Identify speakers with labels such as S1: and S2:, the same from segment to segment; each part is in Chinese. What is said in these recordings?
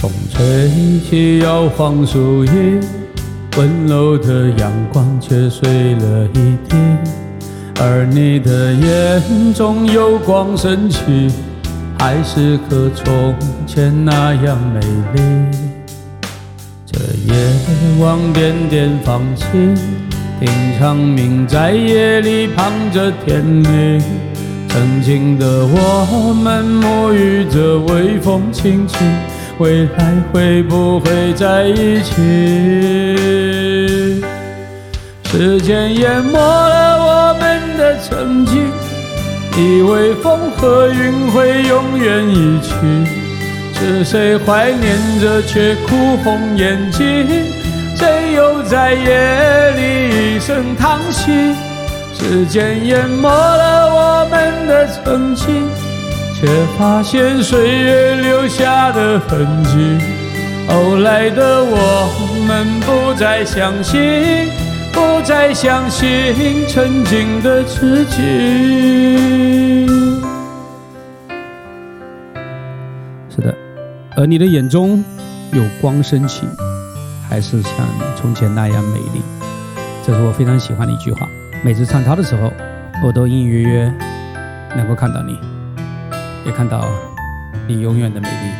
S1: 风吹起摇晃树叶，温柔的阳光却碎了一地，而你的眼中有光升起，还是和从前那样美丽。这夜晚点点放晴，听长鸣在夜里滂着天明。曾经的我们沐浴着微风轻轻，未来会不会在一起？时间淹没了我们的曾经，以为风和云会永远一起，是谁怀念着却哭红眼睛？谁又在夜里一声叹息？时间淹没了我们的曾经，却发现岁月留下的痕迹。后来的我们不再相信，不再相信曾经的自己。是的，而你的眼中有光升起，还是像从前那样美丽。这是我非常喜欢的一句话，每次唱它的时候，我都隐隐约约能够看到你，也看到你永远的美丽。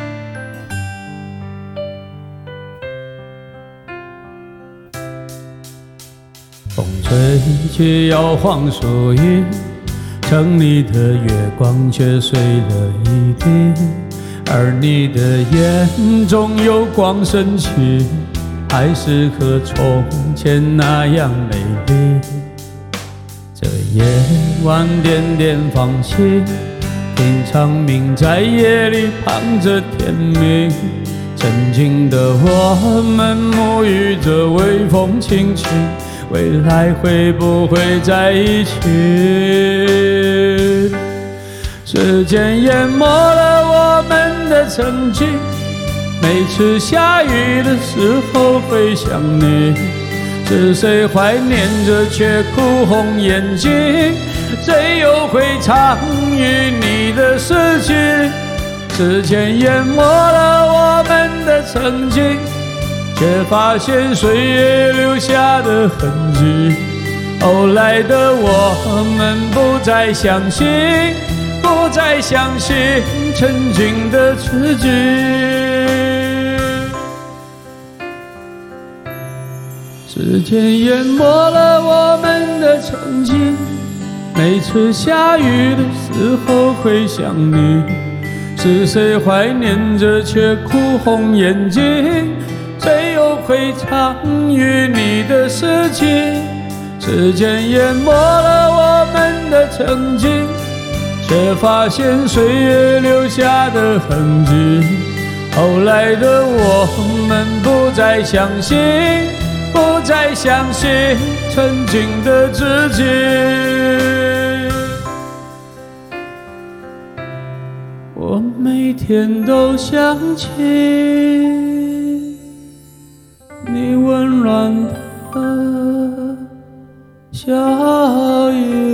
S1: 风吹起摇晃树叶，城里的月光却碎了一地，而你的眼中有光升起，还是和从前那样美丽。这夜晚点点放晴，听长鸣在夜里滂着天明。曾经的我们沐浴着微风轻轻，未来会不会在一起？时间淹没了我们的曾经，每次下雨的时候会想你，是谁怀念着却哭红眼睛？谁又会参与你的事情？时间淹没了我们的曾经，却发现岁月留下的痕迹。后来的我们不再相信，不再相信曾经的自己。时间淹没了我们的曾经，每次下雨的时候会想你，是谁怀念着却哭红眼睛？谁又会参与你的事情？时间淹没了我们的曾经，却发现岁月留下的痕迹。后来的我们不再相信，不再相信曾经的自己。我每天都想起你温暖的笑颜。